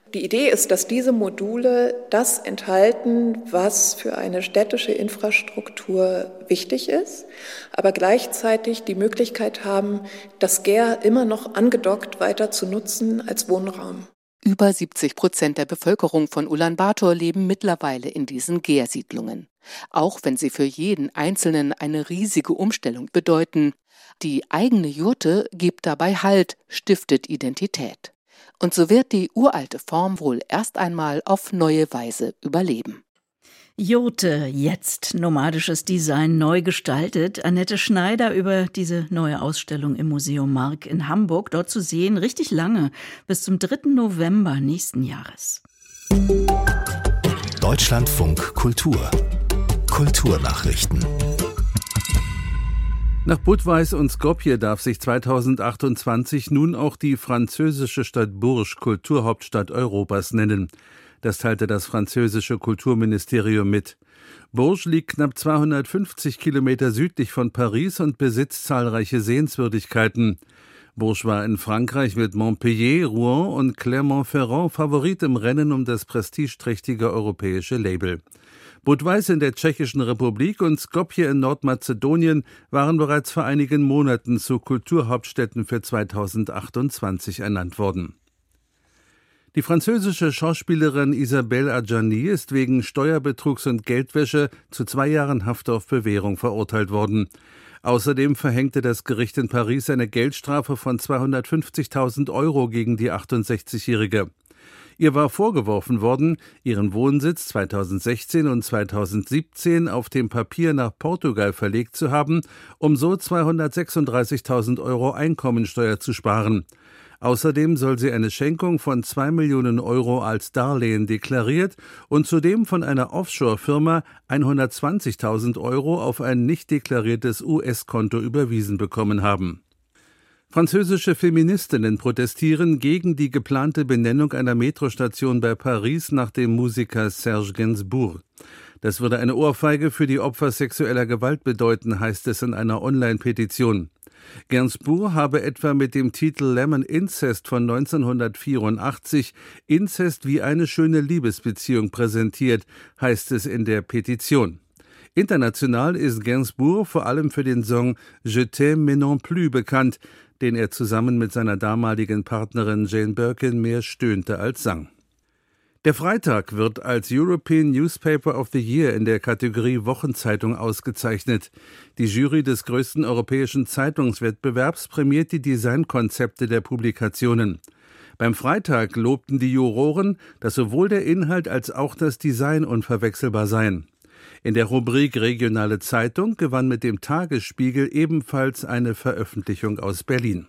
Die Idee ist, dass diese Module das enthalten, was für eine städtische Infrastruktur wichtig ist, aber gleichzeitig die Möglichkeit haben, das Gär immer noch angedockt weiter zu nutzen als Wohnraum. Über 70% der Bevölkerung von Ulaanbaatar leben mittlerweile in diesen Gärsiedlungen. Auch wenn sie für jeden Einzelnen eine riesige Umstellung bedeuten. Die eigene Jurte gibt dabei Halt, stiftet Identität. Und so wird die uralte Form wohl erst einmal auf neue Weise überleben. Jurte, jetzt nomadisches Design neu gestaltet. Annette Schneider über diese neue Ausstellung im Museum Mark in Hamburg. Dort zu sehen, richtig lange, bis zum 3. November nächsten Jahres. Deutschlandfunk Kultur. Kulturnachrichten. Nach Budweis und Skopje darf sich 2028 nun auch die französische Stadt Bourges Kulturhauptstadt Europas nennen. Das teilte das französische Kulturministerium mit. Bourges liegt knapp 250 Kilometer südlich von Paris und besitzt zahlreiche Sehenswürdigkeiten. Bourges war in Frankreich mit Montpellier, Rouen und Clermont-Ferrand Favorit im Rennen um das prestigeträchtige europäische Label. Budweis in der Tschechischen Republik und Skopje in Nordmazedonien waren bereits vor einigen Monaten zu Kulturhauptstädten für 2028 ernannt worden. Die französische Schauspielerin Isabelle Adjani ist wegen Steuerbetrugs und Geldwäsche zu 2 Jahren Haft auf Bewährung verurteilt worden. Außerdem verhängte das Gericht in Paris eine Geldstrafe von 250.000 Euro gegen die 68-Jährige. Ihr war vorgeworfen worden, ihren Wohnsitz 2016 und 2017 auf dem Papier nach Portugal verlegt zu haben, um so 236.000 Euro Einkommensteuer zu sparen. Außerdem soll sie eine Schenkung von 2 Millionen Euro als Darlehen deklariert und zudem von einer Offshore-Firma 120.000 Euro auf ein nicht deklariertes US-Konto überwiesen bekommen haben. Französische Feministinnen protestieren gegen die geplante Benennung einer Metrostation bei Paris nach dem Musiker Serge Gainsbourg. Das würde eine Ohrfeige für die Opfer sexueller Gewalt bedeuten, heißt es in einer Online-Petition. Gainsbourg habe etwa mit dem Titel Lemon Incest von 1984 Inzest wie eine schöne Liebesbeziehung präsentiert, heißt es in der Petition. International ist Gainsbourg vor allem für den Song Je t'aime mais non plus bekannt, den er zusammen mit seiner damaligen Partnerin Jane Birkin mehr stöhnte als sang. Der Freitag wird als European Newspaper of the Year in der Kategorie Wochenzeitung ausgezeichnet. Die Jury des größten europäischen Zeitungswettbewerbs prämiert die Designkonzepte der Publikationen. Beim Freitag lobten die Juroren, dass sowohl der Inhalt als auch das Design unverwechselbar seien. In der Rubrik Regionale Zeitung gewann mit dem Tagesspiegel ebenfalls eine Veröffentlichung aus Berlin.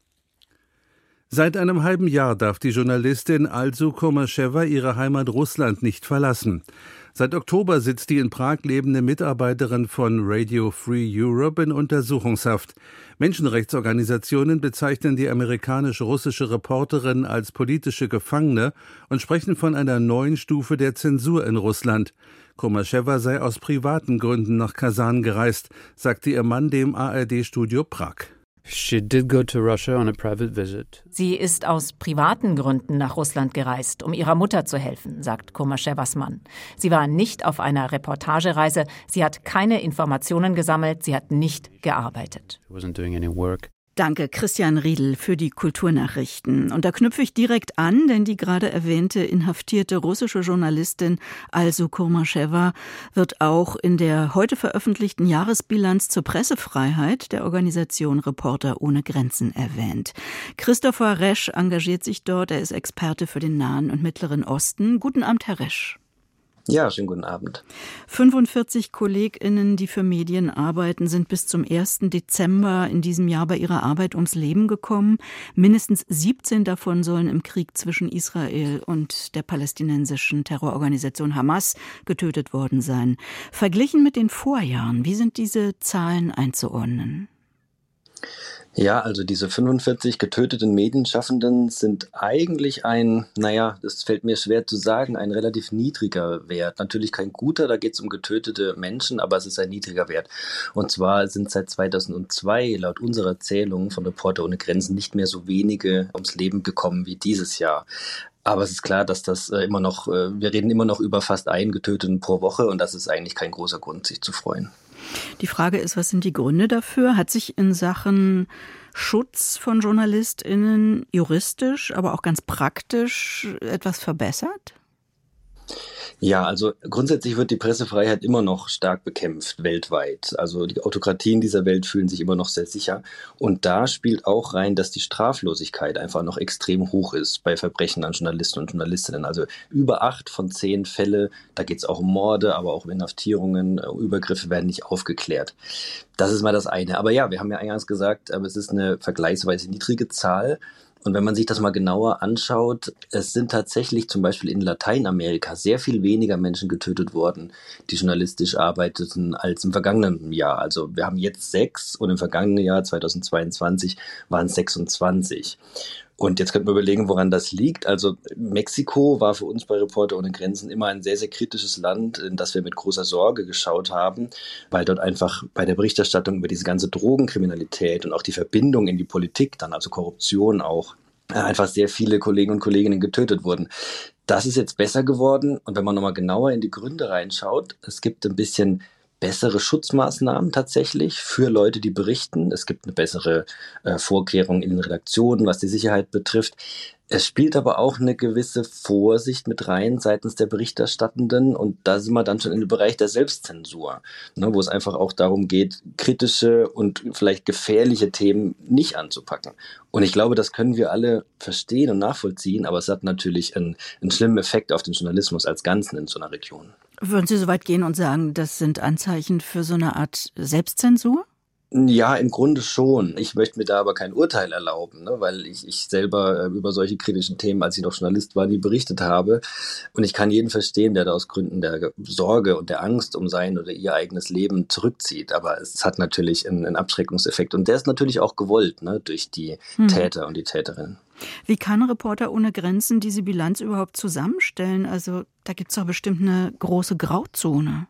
Seit einem halben Jahr darf die Journalistin Alsu Kurmaschewa ihre Heimat Russland nicht verlassen. Seit Oktober sitzt die in Prag lebende Mitarbeiterin von Radio Free Europe in Untersuchungshaft. Menschenrechtsorganisationen bezeichnen die amerikanisch-russische Reporterin als politische Gefangene und sprechen von einer neuen Stufe der Zensur in Russland. Kurmaschewa sei aus privaten Gründen nach Kasan gereist, sagte ihr Mann dem ARD-Studio Prag. She did go to Russia on a private visit. Sie ist aus privaten Gründen nach Russland gereist, um ihrer Mutter zu helfen, sagt Kurmaschewas Mann. Sie war nicht auf einer Reportagereise, sie hat keine Informationen gesammelt, sie hat nicht gearbeitet. She wasn't doing any work. Danke, Christian Riedl, für die Kulturnachrichten. Und da knüpfe ich direkt an, denn die gerade erwähnte inhaftierte russische Journalistin Alsu Kurmaschewa wird auch in der heute veröffentlichten Jahresbilanz zur Pressefreiheit der Organisation Reporter ohne Grenzen erwähnt. Christopher Resch engagiert sich dort. Er ist Experte für den Nahen und Mittleren Osten. Guten Abend, Herr Resch. Ja, schönen guten Abend. 45 KollegInnen, die für Medien arbeiten, sind bis zum 1. Dezember in diesem Jahr bei ihrer Arbeit ums Leben gekommen. Mindestens 17 davon sollen im Krieg zwischen Israel und der palästinensischen Terrororganisation Hamas getötet worden sein. Verglichen mit den Vorjahren, wie sind diese Zahlen einzuordnen? Ja, also diese 45 getöteten Medienschaffenden sind eigentlich das fällt mir schwer zu sagen, ein relativ niedriger Wert. Natürlich kein guter, da geht es um getötete Menschen, aber es ist ein niedriger Wert. Und zwar sind seit 2002 laut unserer Zählung von Reporter ohne Grenzen nicht mehr so wenige ums Leben gekommen wie dieses Jahr. Aber es ist klar, dass das immer noch, wir reden immer noch über fast einen Getöteten pro Woche und das ist eigentlich kein großer Grund, sich zu freuen. Die Frage ist, was sind die Gründe dafür? Hat sich in Sachen Schutz von JournalistInnen juristisch, aber auch ganz praktisch etwas verbessert? Ja, also grundsätzlich wird die Pressefreiheit immer noch stark bekämpft weltweit. Also die Autokratien dieser Welt fühlen sich immer noch sehr sicher. Und da spielt auch rein, dass die Straflosigkeit einfach noch extrem hoch ist bei Verbrechen an Journalisten und Journalistinnen. Also über 8 von 10 Fälle, da geht es auch um Morde, aber auch um Inhaftierungen, Übergriffe werden nicht aufgeklärt. Das ist mal das eine. Aber ja, wir haben ja eingangs gesagt, es ist eine vergleichsweise niedrige Zahl. Und wenn man sich das mal genauer anschaut, es sind tatsächlich zum Beispiel in Lateinamerika sehr viel weniger Menschen getötet worden, die journalistisch arbeiteten, als im vergangenen Jahr. Also wir haben jetzt 6 und im vergangenen Jahr 2022 waren es 26. Und jetzt könnte man überlegen, woran das liegt. Also Mexiko war für uns bei Reporter ohne Grenzen immer ein sehr, sehr kritisches Land, in das wir mit großer Sorge geschaut haben, weil dort einfach bei der Berichterstattung über diese ganze Drogenkriminalität und auch die Verbindung in die Politik dann, also Korruption auch, einfach sehr viele Kollegen und Kolleginnen getötet wurden. Das ist jetzt besser geworden. Und wenn man nochmal genauer in die Gründe reinschaut, es gibt ein bisschen bessere Schutzmaßnahmen tatsächlich für Leute, die berichten. Es gibt eine bessere Vorkehrung in den Redaktionen, was die Sicherheit betrifft. Es spielt aber auch eine gewisse Vorsicht mit rein seitens der Berichterstattenden und da sind wir dann schon in dem Bereich der Selbstzensur, ne, wo es einfach auch darum geht, kritische und vielleicht gefährliche Themen nicht anzupacken. Und ich glaube, das können wir alle verstehen und nachvollziehen, aber es hat natürlich einen schlimmen Effekt auf den Journalismus als Ganzen in so einer Region. Würden Sie so weit gehen und sagen, das sind Anzeichen für so eine Art Selbstzensur? Ja, im Grunde schon. Ich möchte mir da aber kein Urteil erlauben, ne, weil ich selber über solche kritischen Themen, als ich noch Journalist war, nie berichtet habe. Und ich kann jeden verstehen, der da aus Gründen der Sorge und der Angst um sein oder ihr eigenes Leben zurückzieht. Aber es hat natürlich einen Abschreckungseffekt. Und der ist natürlich auch gewollt, ne, durch die Täter und die Täterinnen. Wie kann Reporter ohne Grenzen diese Bilanz überhaupt zusammenstellen? Also da gibt es doch bestimmt eine große Grauzone.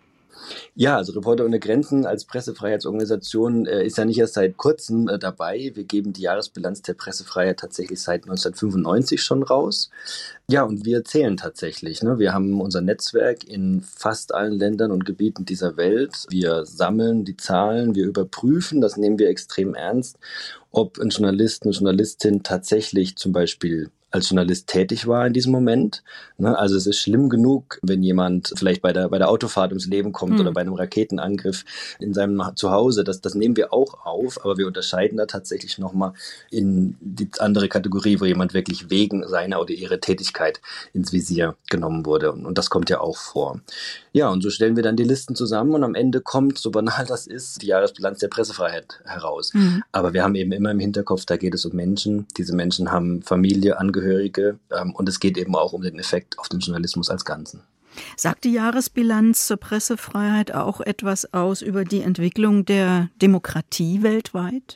Ja, also Reporter ohne Grenzen als Pressefreiheitsorganisation ist ja nicht erst seit kurzem dabei. Wir geben die Jahresbilanz der Pressefreiheit tatsächlich seit 1995 schon raus. Ja, und wir zählen tatsächlich, ne? Wir haben unser Netzwerk in fast allen Ländern und Gebieten dieser Welt. Wir sammeln die Zahlen, wir überprüfen, das nehmen wir extrem ernst, ob ein Journalist, eine Journalistin tatsächlich zum Beispiel als Journalist tätig war in diesem Moment. Also es ist schlimm genug, wenn jemand vielleicht bei der Autofahrt ums Leben kommt oder bei einem Raketenangriff in seinem Zuhause. Das nehmen wir auch auf, aber wir unterscheiden da tatsächlich nochmal in die andere Kategorie, wo jemand wirklich wegen seiner oder ihrer Tätigkeit ins Visier genommen wurde. Und das kommt ja auch vor. Ja, und so stellen wir dann die Listen zusammen und am Ende kommt, so banal das ist, die Jahresbilanz der Pressefreiheit heraus. Aber wir haben eben immer im Hinterkopf, da geht es um Menschen. Diese Menschen haben Familie, Angehörige und es geht eben auch um den Effekt auf den Journalismus als Ganzen. Sagt die Jahresbilanz zur Pressefreiheit auch etwas aus über die Entwicklung der Demokratie weltweit?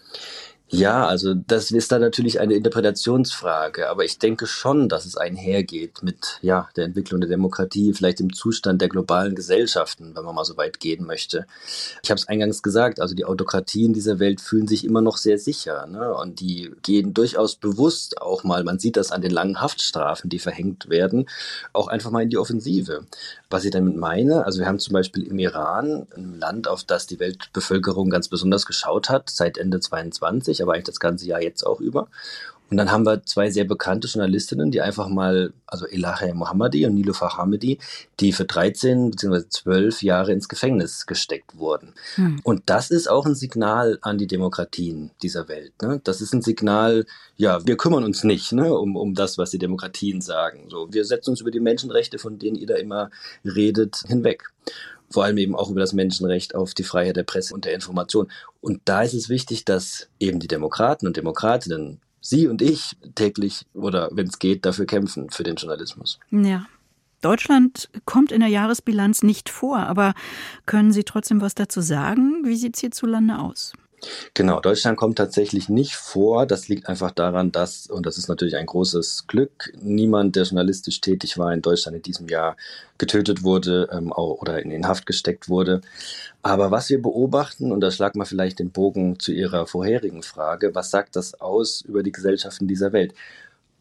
Ja, also das ist dann natürlich eine Interpretationsfrage, aber ich denke schon, dass es einhergeht mit der Entwicklung der Demokratie, vielleicht dem Zustand der globalen Gesellschaften, wenn man mal so weit gehen möchte. Ich habe es eingangs gesagt, also die Autokratien dieser Welt fühlen sich immer noch sehr sicher, ne? Und die gehen durchaus bewusst auch mal, man sieht das an den langen Haftstrafen, die verhängt werden, auch einfach mal in die Offensive. Was ich damit meine, also wir haben zum Beispiel im Iran, ein Land, auf das die Weltbevölkerung ganz besonders geschaut hat, seit Ende 22, aber eigentlich das ganze Jahr jetzt auch über. Und dann haben wir 2 sehr bekannte Journalistinnen, die einfach mal, also Elahe Mohammadi und Niloufar Hamedi, die für 13 bzw. 12 Jahre ins Gefängnis gesteckt wurden. Und das ist auch ein Signal an die Demokratien dieser Welt, ne? Das ist ein Signal, wir kümmern uns nicht, ne, um das, was die Demokratien sagen. So, wir setzen uns über die Menschenrechte, von denen ihr da immer redet, hinweg. Vor allem eben auch über das Menschenrecht auf die Freiheit der Presse und der Information. Und da ist es wichtig, dass eben die Demokraten und Demokratinnen, Sie und ich täglich oder wenn es geht, dafür kämpfen, für den Journalismus. Ja. Deutschland kommt in der Jahresbilanz nicht vor, aber können Sie trotzdem was dazu sagen? Wie sieht es hierzulande aus? Genau, Deutschland kommt tatsächlich nicht vor. Das liegt einfach daran, dass, und das ist natürlich ein großes Glück, niemand, der journalistisch tätig war in Deutschland in diesem Jahr, getötet wurde oder in Haft gesteckt wurde. Aber was wir beobachten, und da schlagen wir vielleicht den Bogen zu Ihrer vorherigen Frage, was sagt das aus über die Gesellschaften dieser Welt?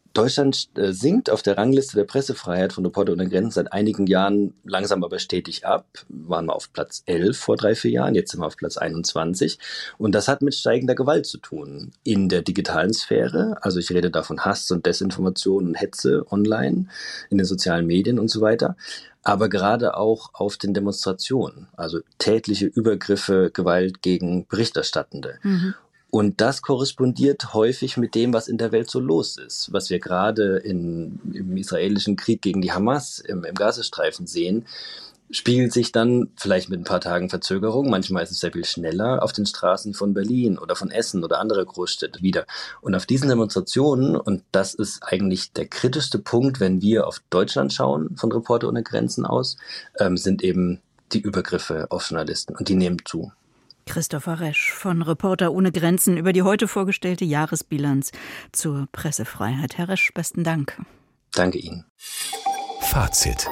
Deutschland sinkt auf der Rangliste der Pressefreiheit von Reporter ohne Grenzen seit einigen Jahren langsam aber stetig ab. Waren wir auf Platz 11 vor 3-4 Jahren, jetzt sind wir auf Platz 21. Und das hat mit steigender Gewalt zu tun in der digitalen Sphäre. Also ich rede da von Hass und Desinformation und Hetze online, in den sozialen Medien und so weiter. Aber gerade auch auf den Demonstrationen, also tätliche Übergriffe, Gewalt gegen Berichterstattende. Mhm. Und das korrespondiert häufig mit dem, was in der Welt so los ist. Was wir gerade im israelischen Krieg gegen die Hamas im Gazastreifen sehen, spiegelt sich dann vielleicht mit ein paar Tagen Verzögerung, manchmal ist es sehr viel schneller, auf den Straßen von Berlin oder von Essen oder andere Großstädte wieder. Und auf diesen Demonstrationen, und das ist eigentlich der kritischste Punkt, wenn wir auf Deutschland schauen, von Reporter ohne Grenzen aus, sind eben die Übergriffe auf Journalisten und die nehmen zu. Christopher Resch von Reporter ohne Grenzen über die heute vorgestellte Jahresbilanz zur Pressefreiheit. Herr Resch, besten Dank. Danke Ihnen. Fazit.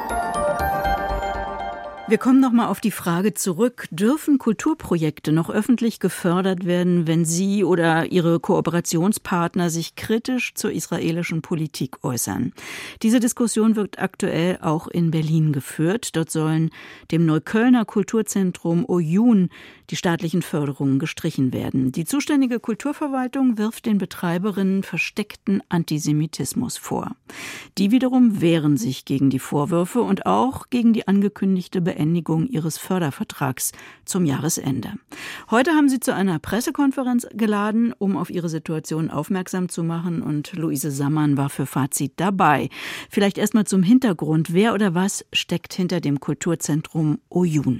Wir kommen nochmal auf die Frage zurück, dürfen Kulturprojekte noch öffentlich gefördert werden, wenn Sie oder Ihre Kooperationspartner sich kritisch zur israelischen Politik äußern? Diese Diskussion wird aktuell auch in Berlin geführt. Dort sollen dem Neuköllner Kulturzentrum Oyun die staatlichen Förderungen gestrichen werden. Die zuständige Kulturverwaltung wirft den Betreiberinnen versteckten Antisemitismus vor. Die wiederum wehren sich gegen die Vorwürfe und auch gegen die angekündigte Beendigung ihres Fördervertrags zum Jahresende. Heute haben sie zu einer Pressekonferenz geladen, um auf ihre Situation aufmerksam zu machen, und Luise Sammann war für Fazit dabei. Vielleicht erstmal zum Hintergrund. Wer oder was steckt hinter dem Kulturzentrum Oyun?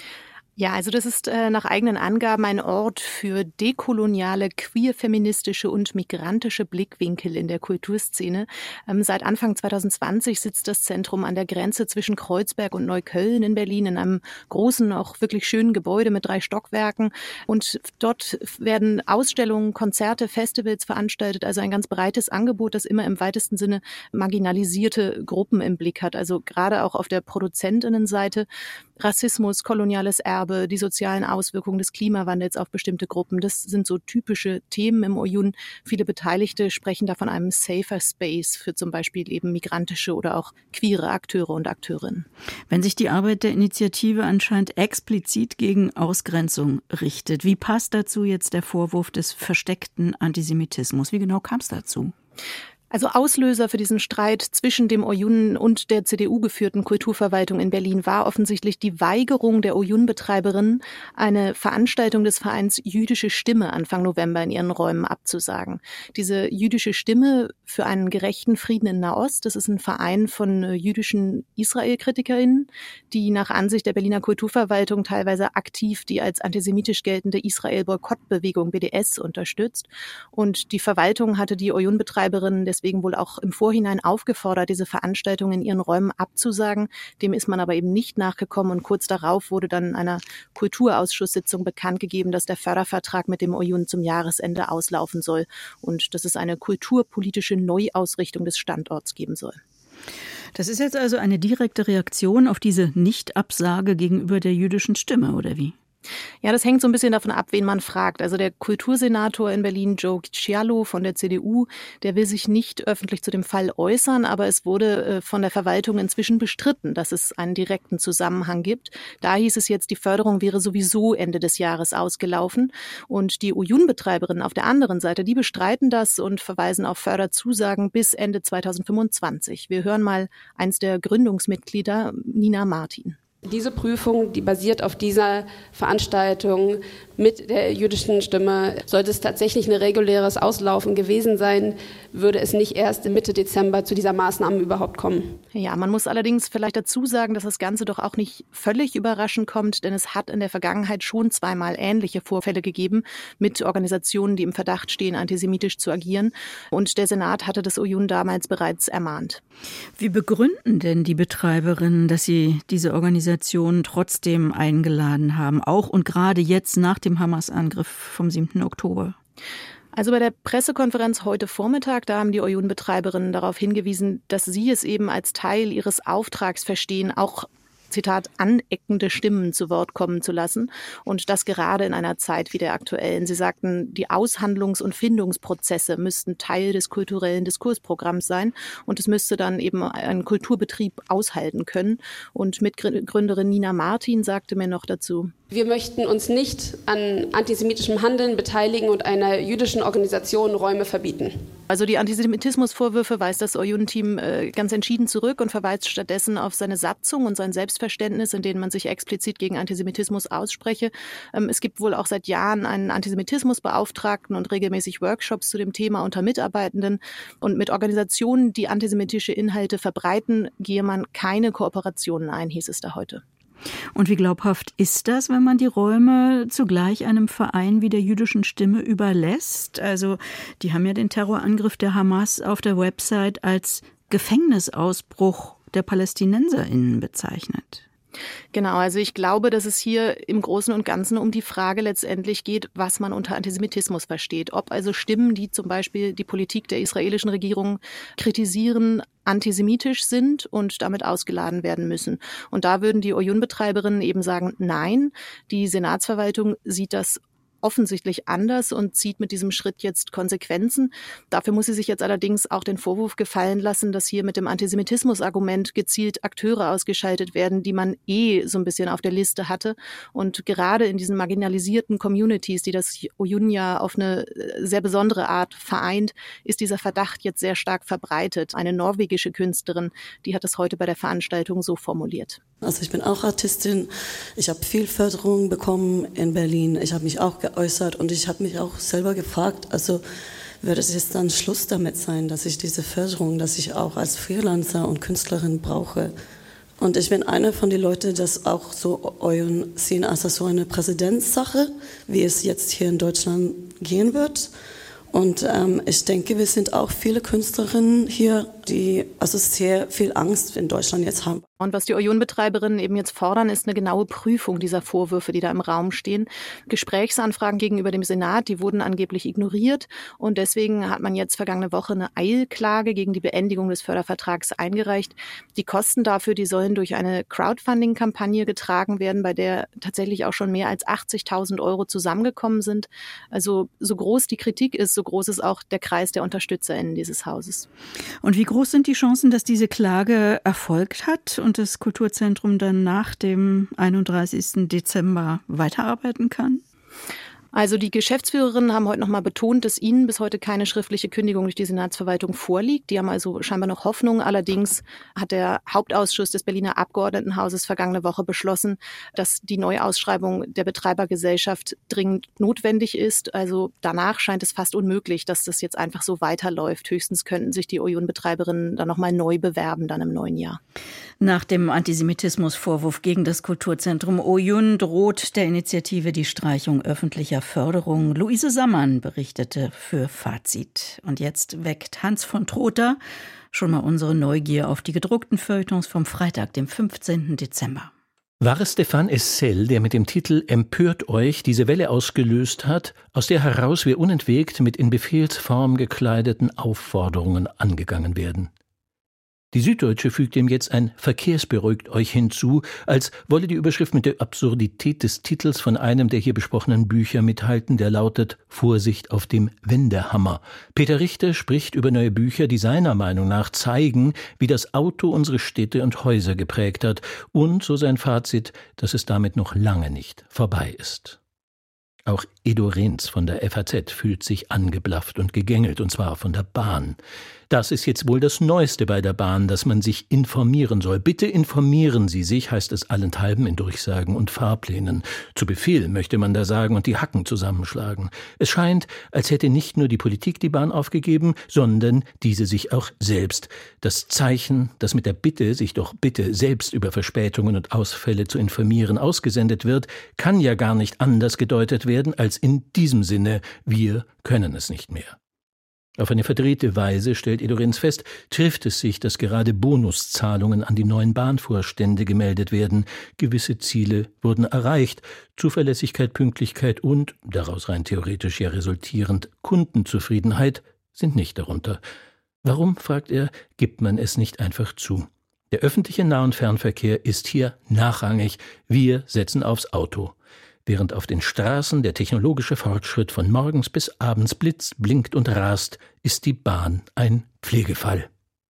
Ja, also das ist nach eigenen Angaben ein Ort für dekoloniale, queer-feministische und migrantische Blickwinkel in der Kulturszene. Seit Anfang 2020 sitzt das Zentrum an der Grenze zwischen Kreuzberg und Neukölln in Berlin in einem großen, auch wirklich schönen Gebäude mit 3 Stockwerken. Und dort werden Ausstellungen, Konzerte, Festivals veranstaltet, also ein ganz breites Angebot, das immer im weitesten Sinne marginalisierte Gruppen im Blick hat. Also gerade auch auf der Produzentinnenseite Rassismus, koloniales Erbe, die sozialen Auswirkungen des Klimawandels auf bestimmte Gruppen. Das sind so typische Themen im Oyun. Viele Beteiligte sprechen da von einem safer Space für zum Beispiel eben migrantische oder auch queere Akteure und Akteurinnen. Wenn sich die Arbeit der Initiative anscheinend explizit gegen Ausgrenzung richtet, wie passt dazu jetzt der Vorwurf des versteckten Antisemitismus? Wie genau kam es dazu? Also Auslöser für diesen Streit zwischen dem Oyun und der CDU-geführten Kulturverwaltung in Berlin war offensichtlich die Weigerung der Oyun-Betreiberin, eine Veranstaltung des Vereins Jüdische Stimme Anfang November in ihren Räumen abzusagen. Diese Jüdische Stimme für einen gerechten Frieden in Nahost, das ist ein Verein von jüdischen Israel-KritikerInnen, die nach Ansicht der Berliner Kulturverwaltung teilweise aktiv die als antisemitisch geltende Israel-Boykott-Bewegung BDS unterstützt. Und die Verwaltung hatte die Oyun-Betreiberin deswegen wohl auch im Vorhinein aufgefordert, diese Veranstaltung in ihren Räumen abzusagen. Dem ist man aber eben nicht nachgekommen, und kurz darauf wurde dann in einer Kulturausschusssitzung bekannt gegeben, dass der Fördervertrag mit dem Oyun zum Jahresende auslaufen soll und dass es eine kulturpolitische Neuausrichtung des Standorts geben soll. Das ist jetzt also eine direkte Reaktion auf diese Nicht-Absage gegenüber der jüdischen Stimme, oder wie? Ja, das hängt so ein bisschen davon ab, wen man fragt. Also der Kultursenator in Berlin, Joe Cialo von der CDU, der will sich nicht öffentlich zu dem Fall äußern, aber es wurde von der Verwaltung inzwischen bestritten, dass es einen direkten Zusammenhang gibt. Da hieß es jetzt, die Förderung wäre sowieso Ende des Jahres ausgelaufen. Und die Oyun-Betreiberinnen auf der anderen Seite, die bestreiten das und verweisen auf Förderzusagen bis Ende 2025. Wir hören mal eins der Gründungsmitglieder, Nina Martin. Diese Prüfung, die basiert auf dieser Veranstaltung mit der jüdischen Stimme. Sollte es tatsächlich ein reguläres Auslaufen gewesen sein, würde es nicht erst Mitte Dezember zu dieser Maßnahme überhaupt kommen. Ja, man muss allerdings vielleicht dazu sagen, dass das Ganze doch auch nicht völlig überraschend kommt, denn es hat in der Vergangenheit schon zweimal ähnliche Vorfälle gegeben mit Organisationen, die im Verdacht stehen, antisemitisch zu agieren. Und der Senat hatte das Oyun damals bereits ermahnt. Wie begründen denn die Betreiberinnen, dass sie diese Organisation trotzdem eingeladen haben, auch und gerade jetzt nach dem Hamas-Angriff vom 7. Oktober? Also bei der Pressekonferenz heute Vormittag, da haben die Oyun-Betreiberinnen darauf hingewiesen, dass sie es eben als Teil ihres Auftrags verstehen, auch Zitat, aneckende Stimmen zu Wort kommen zu lassen. Und das gerade in einer Zeit wie der aktuellen. Sie sagten, die Aushandlungs- und Findungsprozesse müssten Teil des kulturellen Diskursprogramms sein. Und es müsste dann eben ein Kulturbetrieb aushalten können. Und Mitgründerin Nina Martin sagte mir noch dazu: Wir möchten uns nicht an antisemitischem Handeln beteiligen und einer jüdischen Organisation Räume verbieten. Also die Antisemitismusvorwürfe weist das Oyun-Team ganz entschieden zurück und verweist stattdessen auf seine Satzung und sein Selbstverständnis, in denen man sich explizit gegen Antisemitismus ausspreche. Es gibt wohl auch seit Jahren einen Antisemitismusbeauftragten und regelmäßig Workshops zu dem Thema unter Mitarbeitenden. Und mit Organisationen, die antisemitische Inhalte verbreiten, gehe man keine Kooperationen ein, hieß es da heute. Und wie glaubhaft ist das, wenn man die Räume zugleich einem Verein wie der Jüdischen Stimme überlässt? Also die haben ja den Terrorangriff der Hamas auf der Website als Gefängnisausbruch der PalästinenserInnen bezeichnet. Genau, also ich glaube, dass es hier im Großen und Ganzen um die Frage letztendlich geht, was man unter Antisemitismus versteht. Ob also Stimmen, die zum Beispiel die Politik der israelischen Regierung kritisieren, antisemitisch sind und damit ausgeladen werden müssen. Und da würden die Oyun-Betreiberinnen eben sagen, nein, die Senatsverwaltung sieht das offensichtlich anders und zieht mit diesem Schritt jetzt Konsequenzen. Dafür muss sie sich jetzt allerdings auch den Vorwurf gefallen lassen, dass hier mit dem Antisemitismus-Argument gezielt Akteure ausgeschaltet werden, die man so ein bisschen auf der Liste hatte. Und gerade in diesen marginalisierten Communities, die das Oyun ja auf eine sehr besondere Art vereint, ist dieser Verdacht jetzt sehr stark verbreitet. Eine norwegische Künstlerin, die hat das heute bei der Veranstaltung so formuliert. Also ich bin auch Artistin, ich habe viel Förderung bekommen in Berlin, ich habe mich auch geäußert und ich habe mich auch selber gefragt, also wird es jetzt dann Schluss damit sein, dass ich diese Förderung, dass ich auch als Freelancer und Künstlerin brauche. Und ich bin eine von den Leuten, das auch so Oyun sehen als so eine Präzedenzsache, wie es jetzt hier in Deutschland gehen wird. Und ich denke, wir sind auch viele Künstlerinnen hier, die also sehr viel Angst in Deutschland jetzt haben. Und was die Oyun-Betreiberinnen eben jetzt fordern, ist eine genaue Prüfung dieser Vorwürfe, die da im Raum stehen. Gesprächsanfragen gegenüber dem Senat, die wurden angeblich ignoriert. Und deswegen hat man jetzt vergangene Woche eine Eilklage gegen die Beendigung des Fördervertrags eingereicht. Die Kosten dafür, die sollen durch eine Crowdfunding-Kampagne getragen werden, bei der tatsächlich auch schon mehr als 80.000 € zusammengekommen sind. Also so groß die Kritik ist, so groß ist auch der Kreis der UnterstützerInnen dieses Hauses. Und wie groß sind die Chancen, dass diese Klage erfolgt hat und das Kulturzentrum dann nach dem 31. Dezember weiterarbeiten kann? Also die Geschäftsführerinnen haben heute nochmal betont, dass ihnen bis heute keine schriftliche Kündigung durch die Senatsverwaltung vorliegt. Die haben also scheinbar noch Hoffnung. Allerdings hat der Hauptausschuss des Berliner Abgeordnetenhauses vergangene Woche beschlossen, dass die Neuausschreibung der Betreibergesellschaft dringend notwendig ist. Also danach scheint es fast unmöglich, dass das jetzt einfach so weiterläuft. Höchstens könnten sich die Oyun-Betreiberinnen dann nochmal neu bewerben, dann im neuen Jahr. Nach dem Antisemitismusvorwurf gegen das Kulturzentrum Oyun droht der Initiative die Streichung öffentlicher Förderung. Luise Sammann berichtete für Fazit. Und jetzt weckt Hans von Trotha schon mal unsere Neugier auf die gedruckten Feuilletons vom Freitag, dem 15. Dezember. War es Stéphane Hessel, der mit dem Titel »Empört euch« diese Welle ausgelöst hat, aus der heraus wir unentwegt mit in Befehlsform gekleideten Aufforderungen angegangen werden? Die Süddeutsche fügt dem jetzt ein »Verkehrsberuhigt euch« hinzu, als wolle die Überschrift mit der Absurdität des Titels von einem der hier besprochenen Bücher mithalten, der lautet »Vorsicht auf dem Wendehammer«. Peter Richter spricht über neue Bücher, die seiner Meinung nach zeigen, wie das Auto unsere Städte und Häuser geprägt hat und, so sein Fazit, dass es damit noch lange nicht vorbei ist. Auch Edo Rehns von der FAZ fühlt sich angeblafft und gegängelt, und zwar von der Bahn. Das ist jetzt wohl das Neueste bei der Bahn, dass man sich informieren soll. Bitte informieren Sie sich, heißt es allenthalben in Durchsagen und Fahrplänen. Zu Befehl möchte man da sagen und die Hacken zusammenschlagen. Es scheint, als hätte nicht nur die Politik die Bahn aufgegeben, sondern diese sich auch selbst. Das Zeichen, das mit der Bitte, sich doch bitte selbst über Verspätungen und Ausfälle zu informieren, ausgesendet wird, kann ja gar nicht anders gedeutet werden als in diesem Sinne: wir können es nicht mehr. Auf eine verdrehte Weise, stellt Edo Rehns fest, trifft es sich, dass gerade Bonuszahlungen an die neuen Bahnvorstände gemeldet werden. Gewisse Ziele wurden erreicht. Zuverlässigkeit, Pünktlichkeit und, daraus rein theoretisch ja resultierend, Kundenzufriedenheit sind nicht darunter. Warum, fragt er, gibt man es nicht einfach zu? Der öffentliche Nah- und Fernverkehr ist hier nachrangig. Wir setzen aufs Auto. Während auf den Straßen der technologische Fortschritt von morgens bis abends blitzt, blinkt und rast, ist die Bahn ein Pflegefall.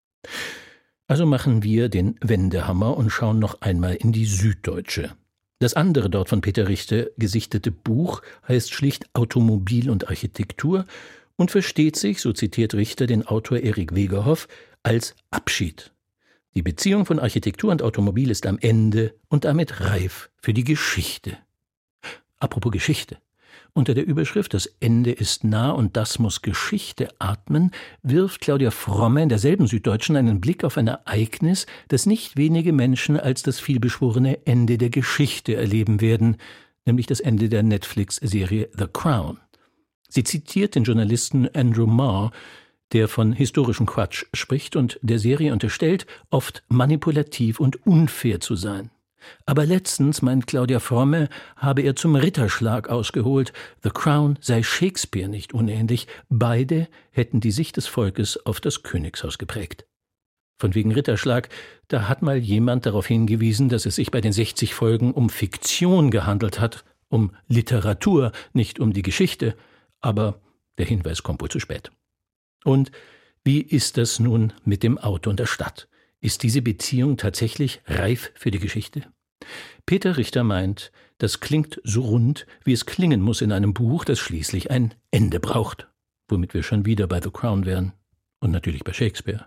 Also machen wir den Wendehammer und schauen noch einmal in die Süddeutsche. Das andere dort von Peter Richter gesichtete Buch heißt schlicht Automobil und Architektur und versteht sich, so zitiert Richter den Autor Erik Wegerhoff, als Abschied. Die Beziehung von Architektur und Automobil ist am Ende und damit reif für die Geschichte. Apropos Geschichte. Unter der Überschrift »Das Ende ist nah und das muss Geschichte atmen« wirft Claudia Fromme in derselben Süddeutschen einen Blick auf ein Ereignis, das nicht wenige Menschen als das vielbeschworene Ende der Geschichte erleben werden, nämlich das Ende der Netflix-Serie The Crown. Sie zitiert den Journalisten Andrew Marr, der von historischem Quatsch spricht und der Serie unterstellt, oft manipulativ und unfair zu sein. Aber letztens, meint Claudia Fromme, habe er zum Ritterschlag ausgeholt, The Crown sei Shakespeare nicht unähnlich, beide hätten die Sicht des Volkes auf das Königshaus geprägt. Von wegen Ritterschlag, da hat mal jemand darauf hingewiesen, dass es sich bei den 60 Folgen um Fiktion gehandelt hat, um Literatur, nicht um die Geschichte, aber der Hinweis kommt wohl zu spät. Und wie ist das nun mit dem Auto und der Stadt? Ist diese Beziehung tatsächlich reif für die Geschichte? Peter Richter meint, das klingt so rund, wie es klingen muss in einem Buch, das schließlich ein Ende braucht. Womit wir schon wieder bei The Crown wären. Und natürlich bei Shakespeare.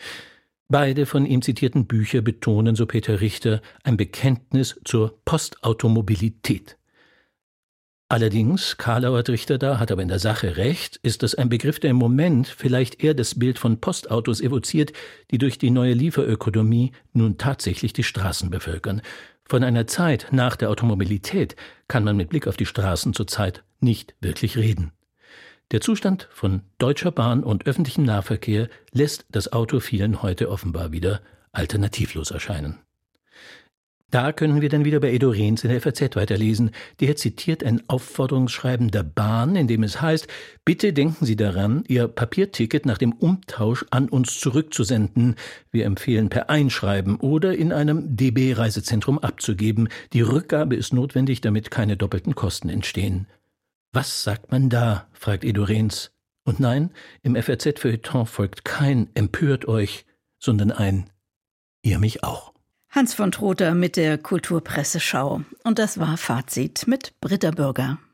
Beide von ihm zitierten Bücher betonen, so Peter Richter, ein Bekenntnis zur Postautomobilität. Allerdings, Karlauer Richter da hat aber in der Sache recht, ist das ein Begriff, der im Moment vielleicht eher das Bild von Postautos evoziert, die durch die neue Lieferökonomie nun tatsächlich die Straßen bevölkern. Von einer Zeit nach der Automobilität kann man mit Blick auf die Straßen zurzeit nicht wirklich reden. Der Zustand von Deutscher Bahn und öffentlichem Nahverkehr lässt das Auto vielen heute offenbar wieder alternativlos erscheinen. Da können wir dann wieder bei Edo Rehns in der FAZ weiterlesen. Der zitiert ein Aufforderungsschreiben der Bahn, in dem es heißt, bitte denken Sie daran, Ihr Papierticket nach dem Umtausch an uns zurückzusenden. Wir empfehlen per Einschreiben oder in einem DB-Reisezentrum abzugeben. Die Rückgabe ist notwendig, damit keine doppelten Kosten entstehen. Was sagt man da? Fragt Edo Rehns. Und nein, im FAZ-Feuilleton folgt kein Empört euch, sondern ein Ihr mich auch. Hans von Trotha mit der Kulturpresseschau. Und das war Fazit mit Britta Bürger.